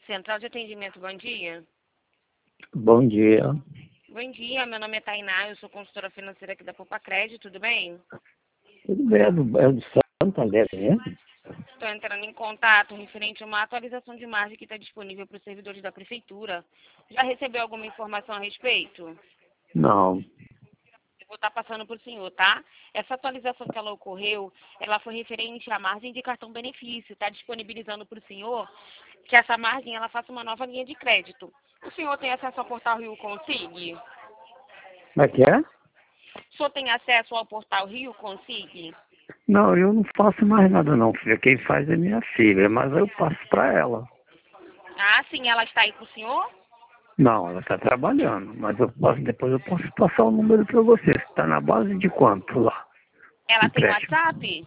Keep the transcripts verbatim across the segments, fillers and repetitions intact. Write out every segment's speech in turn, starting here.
Central de Atendimento, bom dia. Bom dia. Bom dia, meu nome é Tainá, eu sou consultora financeira aqui da Poupa Crédito, tudo bem? Tudo bem, é do, é do Santander mesmo? Estou entrando em contato referente a uma atualização de margem que está disponível para os servidores da Prefeitura. Já recebeu alguma informação a respeito? Não. Eu vou estar passando para o senhor, tá? Essa atualização que ela ocorreu, ela foi referente à margem de cartão benefício. Está disponibilizando para o senhor que essa margem ela faça uma nova linha de crédito. O senhor tem acesso ao portal Rio Consig? Como é que é? O senhor tem acesso ao portal Rio Consig? Não, eu não faço mais nada não, filha. Quem faz é minha filha, mas eu passo para ela. Ah, sim, ela está aí com o senhor? Não, ela está trabalhando, mas eu posso, depois eu posso passar o número para você. Você está na base de quanto lá? Ela tem Empréstimo. WhatsApp?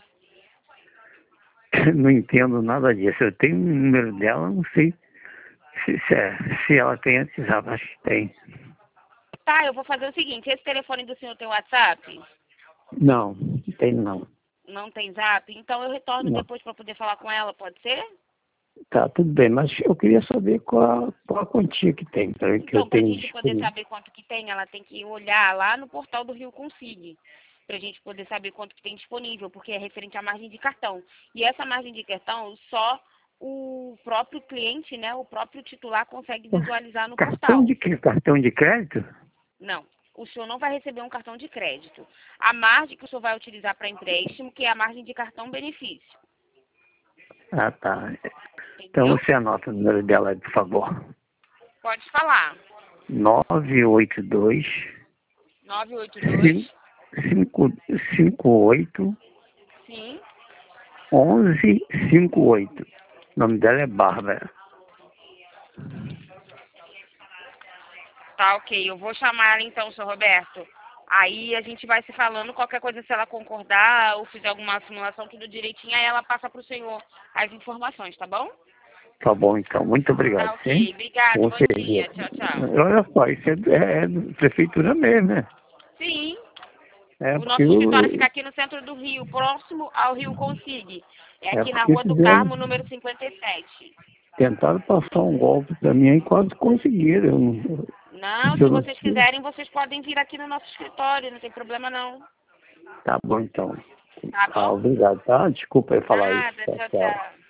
Não entendo nada disso. Eu tenho o número dela, não sei se, se, é, se ela tem WhatsApp, acho que tem. Tá, eu vou fazer o seguinte, esse telefone do senhor tem WhatsApp? Não, não tem não. Não tem Zap? Então eu retorno Não. depois para poder falar com ela, pode ser? Tá, tudo bem, mas eu queria saber qual a, qual a quantia que tem, pra, que eu Então, para a tenho gente poder disponível. saber quanto que tem, ela tem que olhar lá no portal do Rio Consig, para a gente poder saber quanto que tem disponível, porque é referente à margem de cartão. E essa margem de cartão, só o próprio cliente, né, o próprio titular consegue visualizar no Cartão portal. de quê? Cartão de crédito? Não, o senhor não vai receber um cartão de crédito. A margem que o senhor vai utilizar para empréstimo, que é a margem de cartão benefício. Ah, tá. Então Entendeu? você anota o número dela aí, por favor. Pode falar. nove oito dois, nove oito dois, cinco oito, sim. um um cinco oito. O nome dela é Bárbara. Tá, ok. Eu vou chamar ela então, senhor Roberto. Aí a gente vai se falando, qualquer coisa, se ela concordar ou fizer alguma simulação, tudo direitinho, aí ela passa para o senhor as informações, tá bom? Tá bom, então. Muito obrigado, Tá, sim? ok. Obrigado. Com Bom dia. certeza. Tchau, tchau. Olha só, isso é, é, é prefeitura mesmo, né? Sim. É O porque, nosso escritório fica eu, aqui no centro do Rio, próximo ao Rio Consig. É é aqui na porque Rua do fizeram, Carmo, número cinquenta e sete. tentaram passar um golpe pra mim e quase conseguiram. Eu não- Não, se eu se não vocês sei. quiserem, vocês podem vir aqui no nosso escritório, não tem problema não. Tá bom, então. Tá Ah, bom? obrigado, tá? Desculpa eu falar isso. Nada, Tchau, tchau, tchau. tchau.